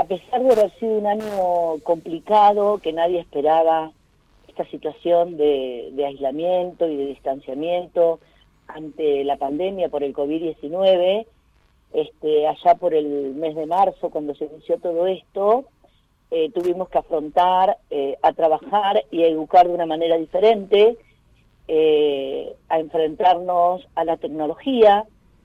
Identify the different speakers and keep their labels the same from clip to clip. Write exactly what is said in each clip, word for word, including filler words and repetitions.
Speaker 1: pesar de haber sido un año complicado, que nadie esperaba esta situación de, de aislamiento y de distanciamiento ante la pandemia por el COVID diecinueve, este, allá por el mes de marzo, cuando se inició todo esto, eh, tuvimos que afrontar, eh, a trabajar y a educar de una manera diferente, eh, a enfrentarnos a la tecnología,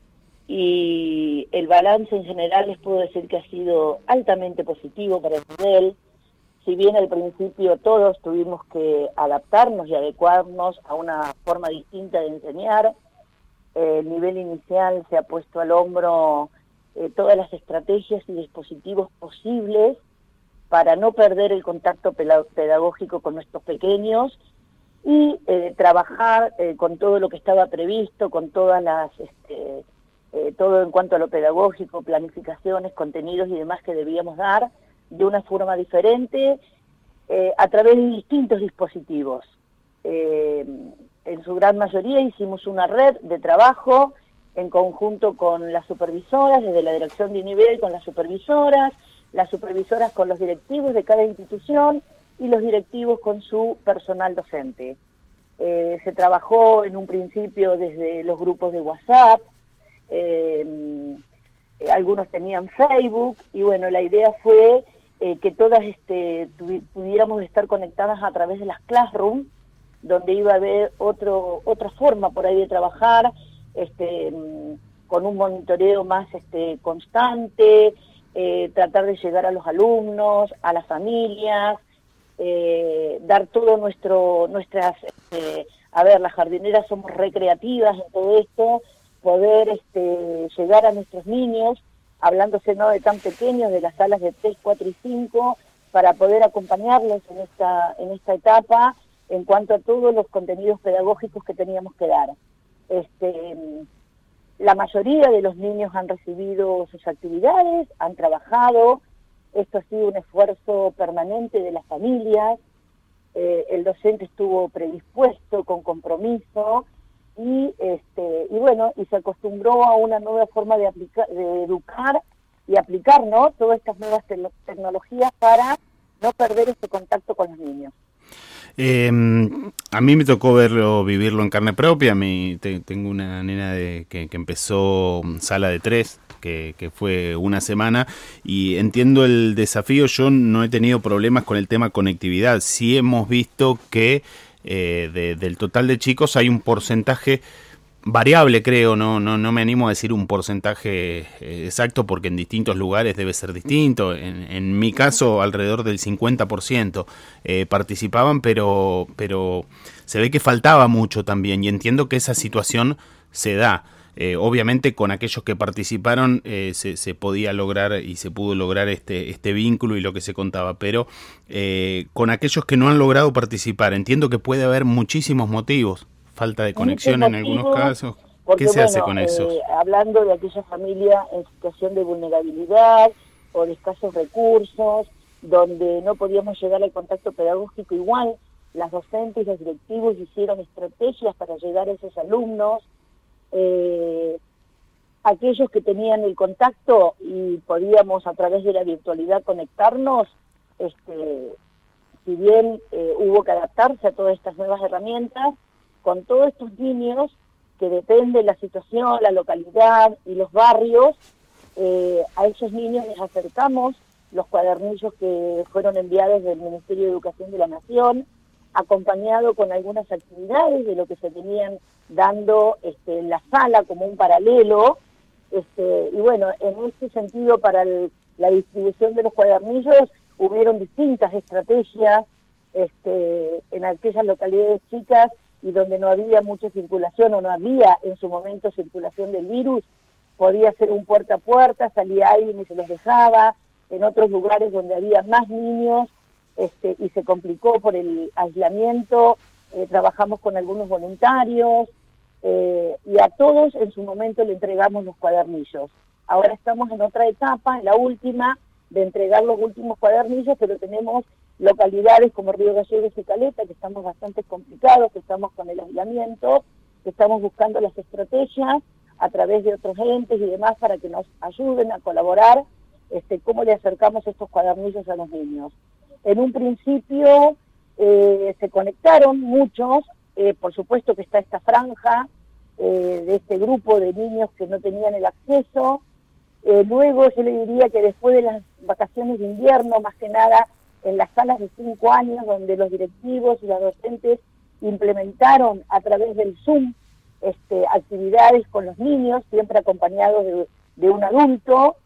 Speaker 1: y el balance en general les puedo decir que ha sido altamente positivo para el nivel. Si bien al principio todos tuvimos que adaptarnos y adecuarnos a una forma distinta de enseñar, eh, el nivel inicial se ha puesto al hombro eh, todas las estrategias y dispositivos posibles para no perder el contacto pedagógico con nuestros pequeños y eh, trabajar eh, con todo lo que estaba previsto, con todas las... Este, Eh, todo en cuanto a lo pedagógico, planificaciones, contenidos y demás que debíamos dar de una forma diferente eh, a través de distintos dispositivos. Eh, en su gran mayoría hicimos una red de trabajo en conjunto con las supervisoras, desde la dirección de nivel con las supervisoras, las supervisoras con los directivos de cada institución y los directivos con su personal docente. Eh, se trabajó en un principio desde los grupos de WhatsApp. Eh, eh, algunos tenían Facebook y bueno, la idea fue eh, que todas este, pudiéramos estar conectadas a través de las Classroom, donde iba a haber otro, otra forma por ahí de trabajar, este, con un monitoreo más este, constante, eh, tratar de llegar a los alumnos, a las familias, eh, dar todo nuestro, nuestras, este, a ver, las jardineras somos recreativas en todo esto, poder este, llegar a nuestros niños, hablándose no de tan pequeños, de las salas de tres, cuatro y cinco, para poder acompañarlos en esta, en esta etapa en cuanto a todos los contenidos pedagógicos que teníamos que dar. Este, la mayoría de los niños han recibido sus actividades, han trabajado, esto ha sido un esfuerzo permanente de las familias, eh, el docente estuvo predispuesto, con compromiso, y este y bueno y se acostumbró a una nueva forma de aplicar, de educar y aplicar, ¿no?, todas estas nuevas te tecnologías para no perder ese contacto con los niños.
Speaker 2: Eh, a mí me tocó verlo, vivirlo en carne propia. A mí te, tengo una nena de, que, que empezó sala de tres, que, que fue una semana, y entiendo el desafío. Yo no he tenido problemas con el tema conectividad. Sí hemos visto que Eh, de, del total de chicos hay un porcentaje variable, creo, no, no, no me animo a decir un porcentaje eh, exacto porque en distintos lugares debe ser distinto. En, en mi caso, alrededor del cincuenta por ciento eh, participaban, pero, pero se ve que faltaba mucho también, y entiendo que esa situación se da. Eh, obviamente con aquellos que participaron eh, se, se podía lograr y se pudo lograr este, este vínculo y lo que se contaba, pero eh, con aquellos que no han logrado participar, entiendo que puede haber muchísimos motivos, falta de conexión
Speaker 1: Muchos
Speaker 2: en algunos
Speaker 1: motivos,
Speaker 2: casos.
Speaker 1: porque,
Speaker 2: ¿Qué se
Speaker 1: bueno,
Speaker 2: hace con esos?
Speaker 1: Eh, hablando de aquella familia en situación de vulnerabilidad o de escasos recursos, donde no podíamos llegar al contacto pedagógico, igual las docentes y los directivos hicieron estrategias para llegar a esos alumnos. Eh, aquellos que tenían el contacto y podíamos a través de la virtualidad conectarnos, este, si bien eh, hubo que adaptarse a todas estas nuevas herramientas, con todos estos niños que depende de la situación, la localidad y los barrios, eh, a esos niños les acercamos los cuadernillos que fueron enviados del Ministerio de Educación de la Nación, acompañado con algunas actividades de lo que se venían dando este, en la sala como un paralelo, este, y bueno, en este sentido para el, la distribución de los cuadernillos hubieron distintas estrategias este, en aquellas localidades chicas y donde no había mucha circulación o no había en su momento circulación del virus, podía ser un puerta a puerta, salía alguien y se los dejaba, en otros lugares donde había más niños este, y se complicó por el aislamiento, eh, trabajamos con algunos voluntarios eh, y a todos en su momento le entregamos los cuadernillos. Ahora estamos en otra etapa, en la última, de entregar los últimos cuadernillos, pero tenemos localidades como Río Gallegos y Caleta, que estamos bastante complicados, que estamos con el aislamiento, que estamos buscando las estrategias a través de otros entes y demás para que nos ayuden a colaborar este, cómo le acercamos estos cuadernillos a los niños. En un principio eh, se conectaron muchos, eh, por supuesto que está esta franja eh, de este grupo de niños que no tenían el acceso. Eh, luego yo le diría que después de las vacaciones de invierno, más que nada en las salas de cinco años, donde los directivos y los docentes implementaron a través del Zoom este, actividades con los niños, siempre acompañados de, de un adulto.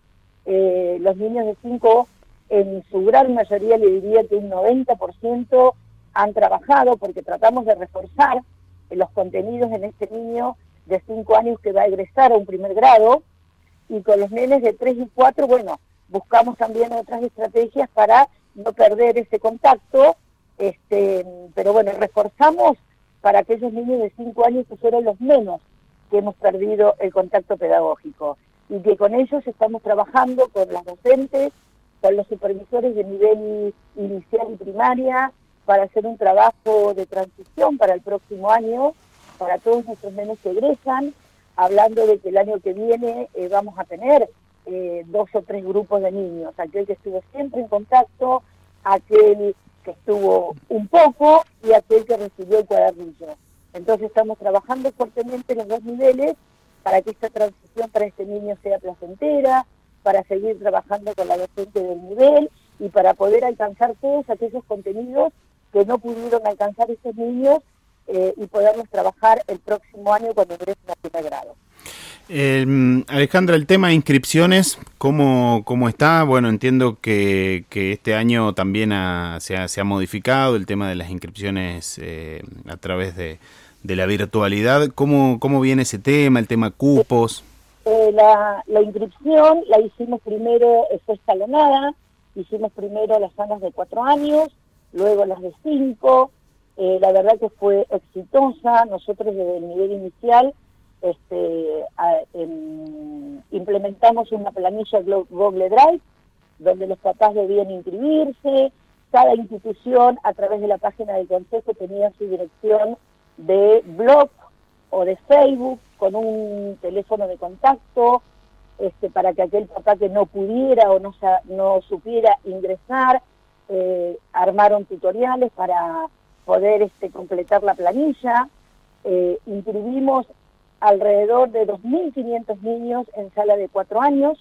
Speaker 1: Eh, los niños de cinco, en su gran mayoría, le diría que un noventa por ciento han trabajado, porque tratamos de reforzar los contenidos en este niño de cinco años que va a egresar a un primer grado, y con los nenes de tres y cuatro, bueno, buscamos también otras estrategias para no perder ese contacto, este, pero bueno, reforzamos para aquellos niños de cinco años que fueron los menos que hemos perdido el contacto pedagógico, y que con ellos estamos trabajando con las docentes, con los supervisores de nivel inicial y primaria, para hacer un trabajo de transición para el próximo año, para todos nuestros nenes que egresan, hablando de que el año que viene eh, vamos a tener eh, dos o tres grupos de niños, aquel que estuvo siempre en contacto, aquel que estuvo un poco y aquel que recibió el cuadernillo. Entonces estamos trabajando fuertemente en los dos niveles para que esta transición para este niño sea placentera, para seguir trabajando con la docente del nivel y para poder alcanzar todos aquellos contenidos que no pudieron alcanzar estos niños eh, y poderlos trabajar el próximo año cuando ingresen a primer grado.
Speaker 2: Eh, Alejandra, el tema de inscripciones, ¿cómo, cómo está? Bueno, entiendo que, que este año también ha, se, ha, se ha modificado el tema de las inscripciones eh, a través de, de la virtualidad. ¿Cómo, cómo viene ese tema, el tema cupos?
Speaker 1: Eh, la, la inscripción la hicimos primero, eh, fue escalonada, hicimos primero las salas de cuatro años, luego las de cinco, eh, la verdad que fue exitosa. Nosotros desde el nivel inicial este, a, en, implementamos una planilla Google Drive, donde los papás debían inscribirse, cada institución a través de la página del consejo tenía su dirección de blog o de Facebook, con un teléfono de contacto, este, para que aquel papá que no pudiera o no, no supiera ingresar, eh, armaron tutoriales para poder este, completar la planilla. Eh, inscribimos alrededor de dos mil quinientos niños en sala de cuatro años,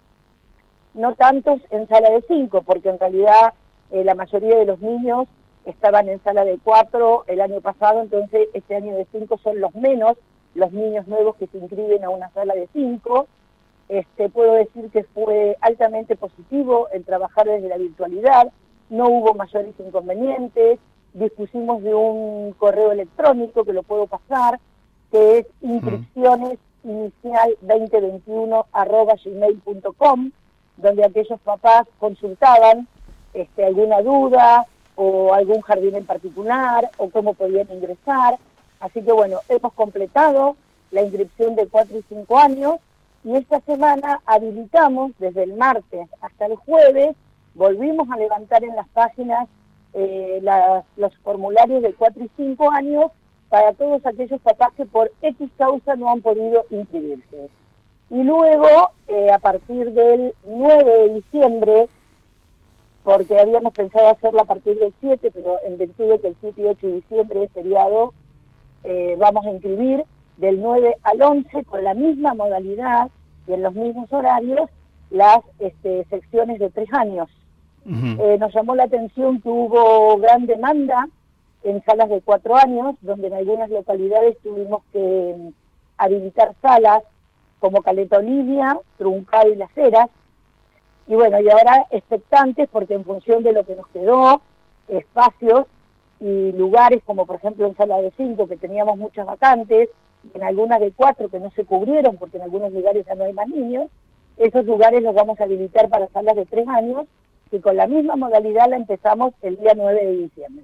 Speaker 1: no tantos en sala de cinco, porque en realidad eh, la mayoría de los niños estaban en sala de cuatro el año pasado, entonces este año de cinco son los menos, los niños nuevos que se inscriben a una sala de cinco. Este, puedo decir que fue altamente positivo el trabajar desde la virtualidad, no hubo mayores inconvenientes, dispusimos de un correo electrónico que lo puedo pasar, que es inscripciones inicial veinte veintiuno arroba gmail punto com, donde aquellos papás consultaban este, alguna duda o algún jardín en particular o cómo podían ingresar. Así que bueno, hemos completado la inscripción de cuatro y cinco años y esta semana habilitamos desde el martes hasta el jueves, volvimos a levantar en las páginas eh, las, los formularios de cuatro y cinco años para todos aquellos papás que por X causa no han podido inscribirse. Y luego, eh, a partir del nueve de diciembre, porque habíamos pensado hacerlo a partir del siete, pero en virtud de que el siete y ocho de diciembre es feriado, eh, vamos a inscribir del nueve al once con la misma modalidad y en los mismos horarios las este, secciones de tres años. Uh-huh. Eh, nos llamó la atención que hubo gran demanda en salas de cuatro años, donde en algunas localidades tuvimos que um, habilitar salas como Caleta Olivia, Truncado y Las Heras, y bueno, y ahora expectantes porque en función de lo que nos quedó, espacios y lugares como por ejemplo en sala de cinco que teníamos muchas vacantes, en algunas de cuatro que no se cubrieron porque en algunos lugares ya no hay más niños, esos lugares los vamos a habilitar para salas de tres años, y con la misma modalidad la empezamos el día nueve de diciembre.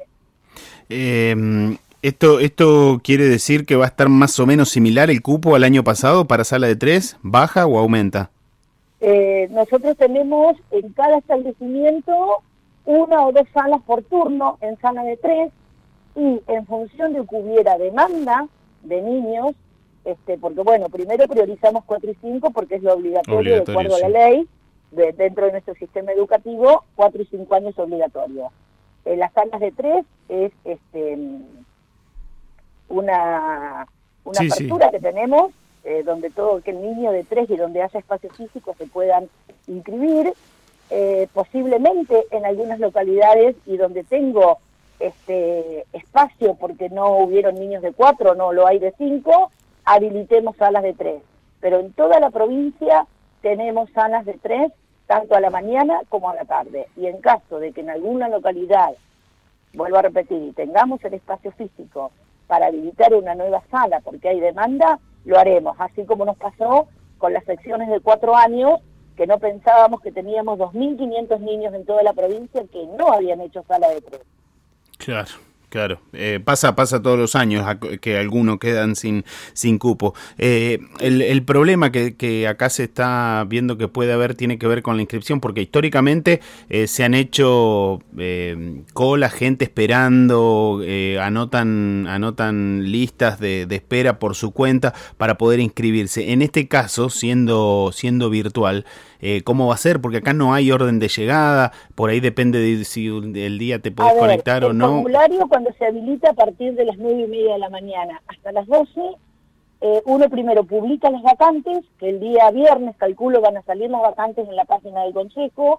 Speaker 2: Eh, esto, ¿Esto quiere decir que va a estar más o menos similar el cupo al año pasado para sala de tres? ¿Baja o aumenta?
Speaker 1: Eh, nosotros tenemos en cada establecimiento una o dos salas por turno en sala de tres, y en función de que hubiera demanda de niños, este, porque bueno, primero priorizamos cuatro y cinco porque es lo obligatorio, obligatorio de acuerdo sí. a la ley, de, dentro de nuestro sistema educativo, cuatro y cinco años obligatorio. En las salas de tres es este una, una
Speaker 2: sí,
Speaker 1: apertura
Speaker 2: sí.
Speaker 1: que tenemos, eh, donde todo que el niño de tres y donde haya espacio físico se puedan inscribir, eh, posiblemente en algunas localidades y donde tengo este espacio porque no hubieron niños de cuatro, no lo hay de cinco, habilitemos salas de tres. Pero en toda la provincia tenemos salas de tres, tanto a la mañana como a la tarde. Y en caso de que en alguna localidad, vuelvo a repetir, y tengamos el espacio físico para habilitar una nueva sala porque hay demanda, lo haremos. Así como nos pasó con las secciones de cuatro años, que no pensábamos que teníamos dos mil quinientos niños en toda la provincia que no habían hecho sala de tres.
Speaker 2: Claro. Claro, eh, pasa pasa todos los años que algunos quedan sin sin cupo. Eh, el, el problema que, que acá se está viendo que puede haber tiene que ver con la inscripción, porque históricamente eh, se han hecho eh, cola, gente esperando, eh, anotan anotan listas de, de espera por su cuenta para poder inscribirse. En este caso, siendo siendo virtual, Eh, ¿cómo va a ser? Porque acá no hay orden de llegada, por ahí depende de si el día te podés
Speaker 1: a ver,
Speaker 2: conectar o no.
Speaker 1: El formulario cuando se habilita a partir de las nueve y media de la mañana hasta las doce, eh, uno primero publica las vacantes, que el día viernes, calculo, van a salir las vacantes en la página del Consejo,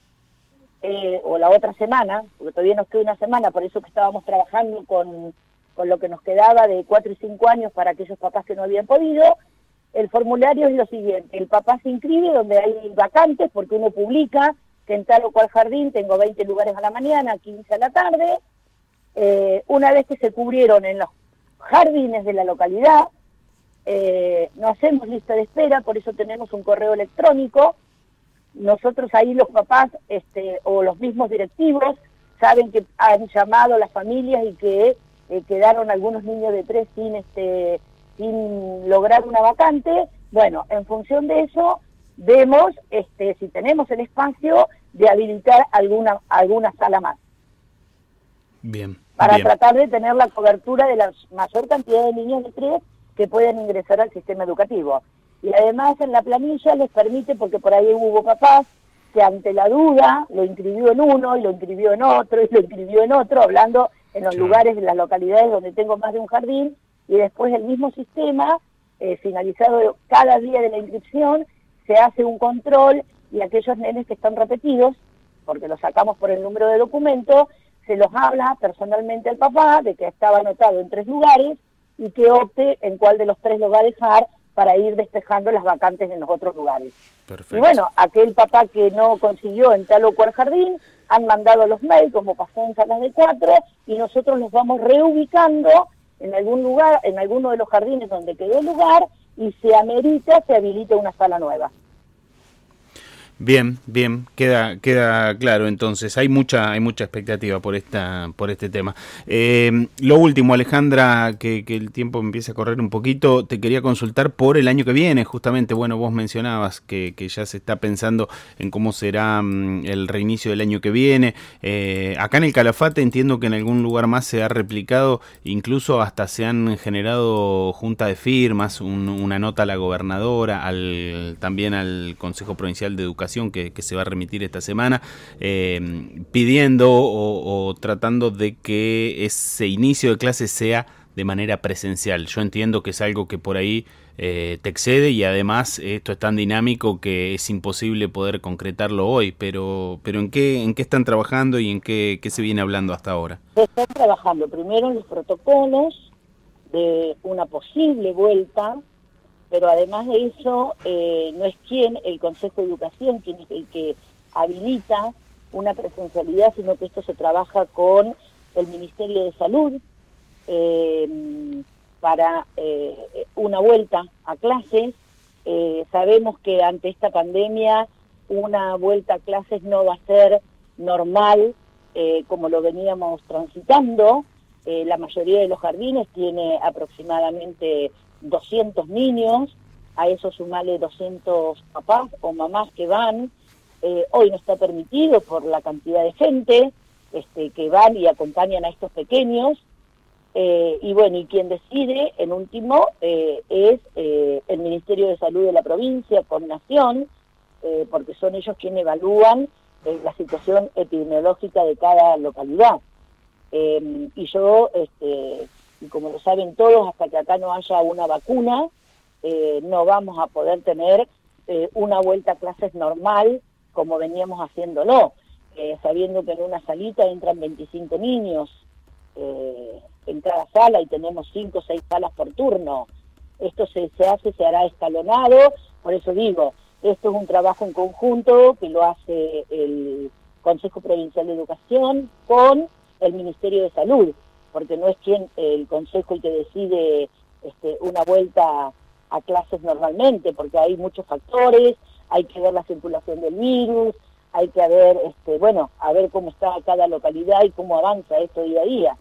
Speaker 1: eh, o la otra semana, porque todavía nos queda una semana, por eso que estábamos trabajando con, con lo que nos quedaba de cuatro y cinco años para aquellos papás que no habían podido. El formulario es lo siguiente: el papá se inscribe donde hay vacantes, porque uno publica que en tal o cual jardín tengo veinte lugares a la mañana, quince a la tarde. Eh, una vez que se cubrieron en los jardines de la localidad, eh, no hacemos lista de espera, por eso tenemos un correo electrónico. Nosotros ahí los papás este, o los mismos directivos saben que han llamado a las familias y que eh, quedaron algunos niños de tres sin este sin lograr una vacante. Bueno, en función de eso, vemos este, si tenemos el espacio de habilitar alguna alguna sala más.
Speaker 2: Bien.
Speaker 1: Para
Speaker 2: bien.
Speaker 1: tratar de tener la cobertura de la mayor cantidad de niños de tres que puedan ingresar al sistema educativo. Y además en la planilla les permite, porque por ahí hubo papás que ante la duda lo inscribió en uno, y lo inscribió en otro, y lo inscribió en otro, hablando en los
Speaker 2: Claro.
Speaker 1: lugares, en las localidades donde tengo más de un jardín, y después el mismo sistema, eh, finalizado cada día de la inscripción, se hace un control y aquellos nenes que están repetidos, porque los sacamos por el número de documento, se los habla personalmente al papá de que estaba anotado en tres lugares y que opte en cuál de los tres lo va a dejar para ir despejando las vacantes en los otros lugares.
Speaker 2: Perfecto.
Speaker 1: Y bueno, aquel papá que no consiguió en tal o cual jardín, han mandado los mails, como pasó en salas de cuatro, y nosotros los vamos reubicando en algún lugar, en alguno de los jardines donde quedó el lugar, y se amerita, se habilita una sala nueva.
Speaker 2: Bien, bien, queda queda claro. Entonces hay mucha hay mucha expectativa por esta por este tema. Eh, lo último, Alejandra, que, que el tiempo empieza a correr un poquito, te quería consultar por el año que viene, justamente. Bueno, vos mencionabas que, que ya se está pensando en cómo será um, el reinicio del año que viene. Eh, acá en el Calafate entiendo que en algún lugar más se ha replicado, incluso hasta se han generado junta de firmas, un, una nota a la gobernadora, al también al Consejo Provincial de Educación, Que, que se va a remitir esta semana, eh, pidiendo o, o tratando de que ese inicio de clases sea de manera presencial. Yo entiendo que es algo que por ahí eh, te excede, y además esto es tan dinámico que es imposible poder concretarlo hoy, pero pero ¿en qué en qué están trabajando y en qué, qué se viene hablando hasta ahora?
Speaker 1: Se están trabajando primero en los protocolos de una posible vuelta, pero además de eso, eh, no es quien, el Consejo de Educación, quien es el que habilita una presencialidad, sino que esto se trabaja con el Ministerio de Salud eh, para eh, una vuelta a clases. Eh, sabemos que ante esta pandemia una vuelta a clases no va a ser normal eh, como lo veníamos transitando. Eh, la mayoría de los jardines tiene aproximadamente doscientos niños, a eso sumarle doscientos papás o mamás que van. Eh, hoy no está permitido por la cantidad de gente este, que van y acompañan a estos pequeños, eh, y bueno, y quien decide en último eh, es eh, el Ministerio de Salud de la provincia, por nación, eh, porque son ellos quienes evalúan eh, la situación epidemiológica de cada localidad. Eh, y yo, este, y como lo saben todos, hasta que acá no haya una vacuna, eh, no vamos a poder tener eh, una vuelta a clases normal como veníamos haciéndolo, eh, sabiendo que en una salita entran veinticinco niños eh, en cada sala y tenemos cinco o seis salas por turno. Esto se, se hace, se hará escalonado, por eso digo, esto es un trabajo en conjunto que lo hace el Consejo Provincial de Educación con el Ministerio de Salud, porque no es quien el Consejo el que decide este, una vuelta a clases normalmente, porque hay muchos factores, hay que ver la circulación del virus, hay que ver, este, bueno, a ver cómo está cada localidad y cómo avanza esto día a día.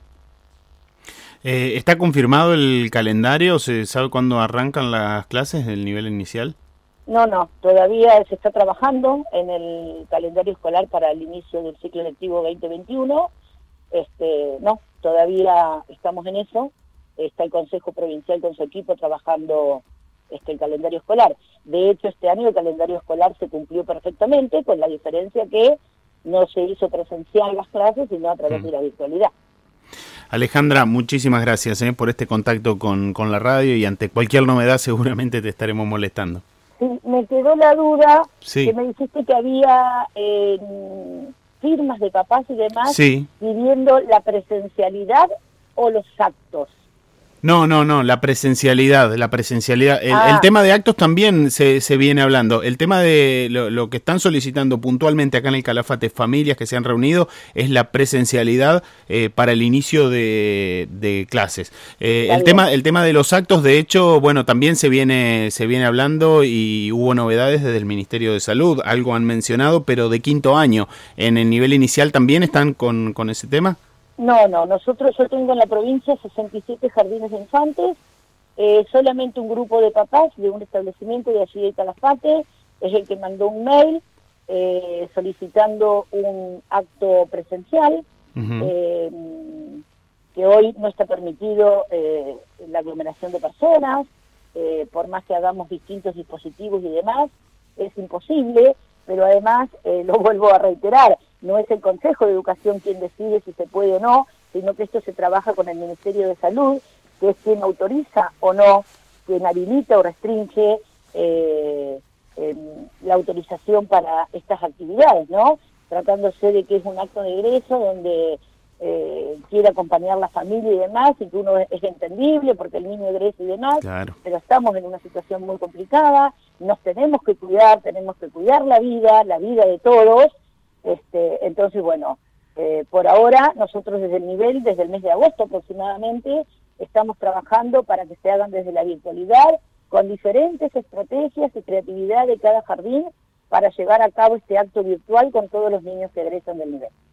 Speaker 2: Eh, ¿Está confirmado el calendario? ¿Se sabe cuándo arrancan las clases del nivel inicial?
Speaker 1: No, no, todavía se está trabajando en el calendario escolar para el inicio del ciclo lectivo veinte veintiuno. Este, no, todavía estamos en eso. Está el Consejo Provincial con su equipo trabajando este, el calendario escolar. De hecho, este año el calendario escolar se cumplió perfectamente, con la diferencia que no se hizo presencial las clases, sino a través mm. de la virtualidad.
Speaker 2: Alejandra, muchísimas gracias eh, por este contacto con, con la radio, y ante cualquier novedad seguramente te estaremos molestando.
Speaker 1: Sí, me quedó la duda,
Speaker 2: sí.
Speaker 1: que me dijiste que había eh, firmas de papás y demás
Speaker 2: sí.
Speaker 1: pidiendo la presencialidad o los actos.
Speaker 2: No, no, no, la presencialidad, la presencialidad. El,
Speaker 1: ah.
Speaker 2: el tema de actos también se, se viene hablando. El tema de lo, lo que están solicitando puntualmente acá en el Calafate familias que se han reunido es la presencialidad eh, para el inicio de, de clases. Eh, el tema, el tema de los actos, de hecho, bueno, también se viene, se viene hablando y hubo novedades desde el Ministerio de Salud. Algo han mencionado, pero de quinto año. ¿En el nivel inicial también están con, con ese tema?
Speaker 1: No, no, nosotros, yo tengo en la provincia sesenta y siete jardines de infantes, eh, solamente un grupo de papás de un establecimiento de allí de Calafate es el que mandó un mail eh, solicitando un acto presencial, uh-huh. eh, que hoy no está permitido eh, la aglomeración de personas, eh, por más que hagamos distintos dispositivos y demás, es imposible, pero además, eh, lo vuelvo a reiterar, no es el Consejo de Educación quien decide si se puede o no, sino que esto se trabaja con el Ministerio de Salud, que es quien autoriza o no, quien habilita o restringe eh, eh, la autorización para estas actividades, ¿no? Tratándose de que es un acto de egreso donde eh, quiere acompañar la familia y demás, y que uno es, es entendible porque el niño egresa y demás,
Speaker 2: claro.
Speaker 1: Pero estamos en una situación muy complicada, nos tenemos que cuidar, tenemos que cuidar la vida, la vida de todos. Este, entonces, bueno, eh, por ahora nosotros desde el nivel, desde el mes de agosto aproximadamente, estamos trabajando para que se hagan desde la virtualidad, con diferentes estrategias y creatividad de cada jardín para llevar a cabo este acto virtual con todos los niños que egresan del nivel.